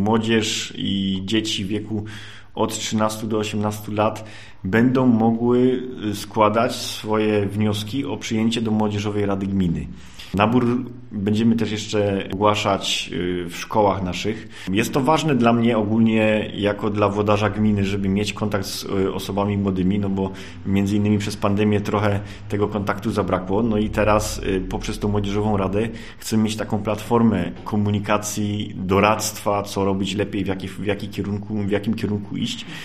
młodzież i dzieci w wieku od 13 do 18 lat będą mogły składać swoje wnioski o przyjęcie do Młodzieżowej Rady Gminy. Nabór będziemy też jeszcze ogłaszać w szkołach naszych. Jest to ważne dla mnie ogólnie jako dla włodarza gminy, żeby mieć kontakt z osobami młodymi, no bo między innymi przez pandemię trochę tego kontaktu zabrakło. No i teraz poprzez tą Młodzieżową Radę chcemy mieć taką platformę komunikacji, doradztwa, co robić lepiej, w jakim kierunku iść.